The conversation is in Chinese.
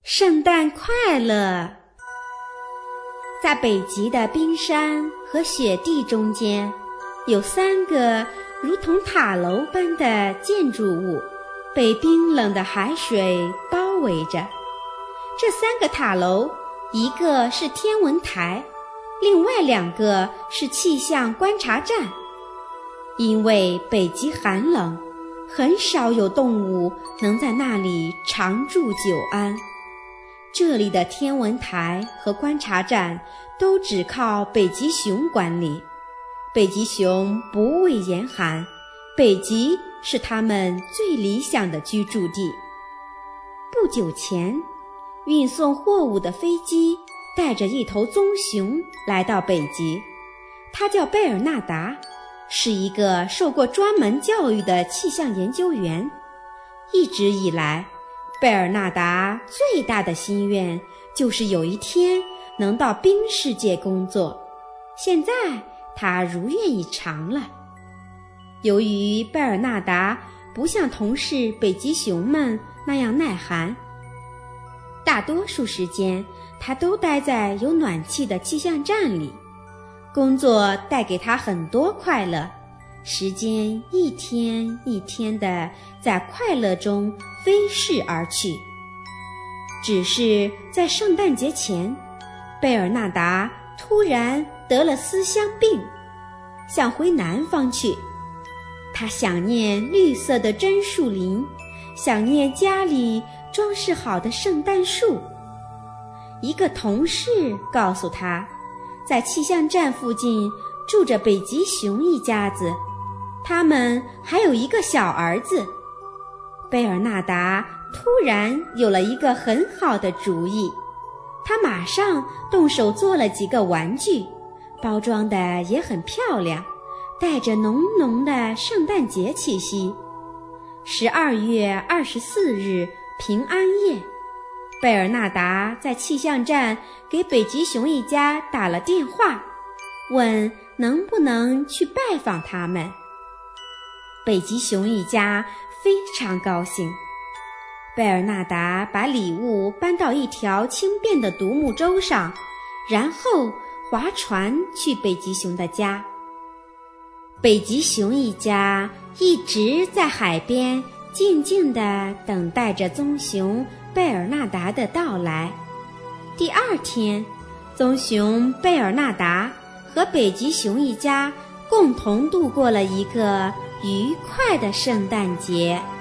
圣诞快乐！在北极的冰山和雪地中间，有3个如同塔楼般的建筑物，被冰冷的海水包围着。这3个塔楼，一个是天文台，另外2个是气象观察站。因为北极寒冷，很少有动物能在那里长住久安。这里的天文台和观察站都只靠北极熊管理。北极熊不畏严寒，北极是它们最理想的居住地。不久前，运送货物的飞机带着一头棕熊来到北极，它叫贝尔纳达，是一个受过专门教育的气象研究员。一直以来，贝尔纳达最大的心愿就是有一天能到冰世界工作，现在他如愿以偿了。由于贝尔纳达不像同事北极熊们那样耐寒，大多数时间他都待在有暖气的气象站里，工作带给他很多快乐，时间一天一天地在快乐中飞逝而去。只是在圣诞节前，贝尔纳达突然得了思乡病，想回南方去。他想念绿色的榛树林，想念家里装饰好的圣诞树。一个同事告诉他，在气象站附近住着北极熊一家子，他们还有一个小儿子。贝尔纳达突然有了一个很好的主意，他马上动手做了几个玩具，包装的也很漂亮，带着浓浓的圣诞节气息。12月24日平安夜，贝尔纳达在气象站给北极熊一家打了电话，问能不能去拜访他们。北极熊一家非常高兴。贝尔纳达把礼物搬到一条轻便的独木舟上，然后划船去北极熊的家。北极熊一家一直在海边静静地等待着棕熊贝尔纳达的到来。第2天，棕熊贝尔纳达和北极熊一家共同度过了一个愉快的圣诞节。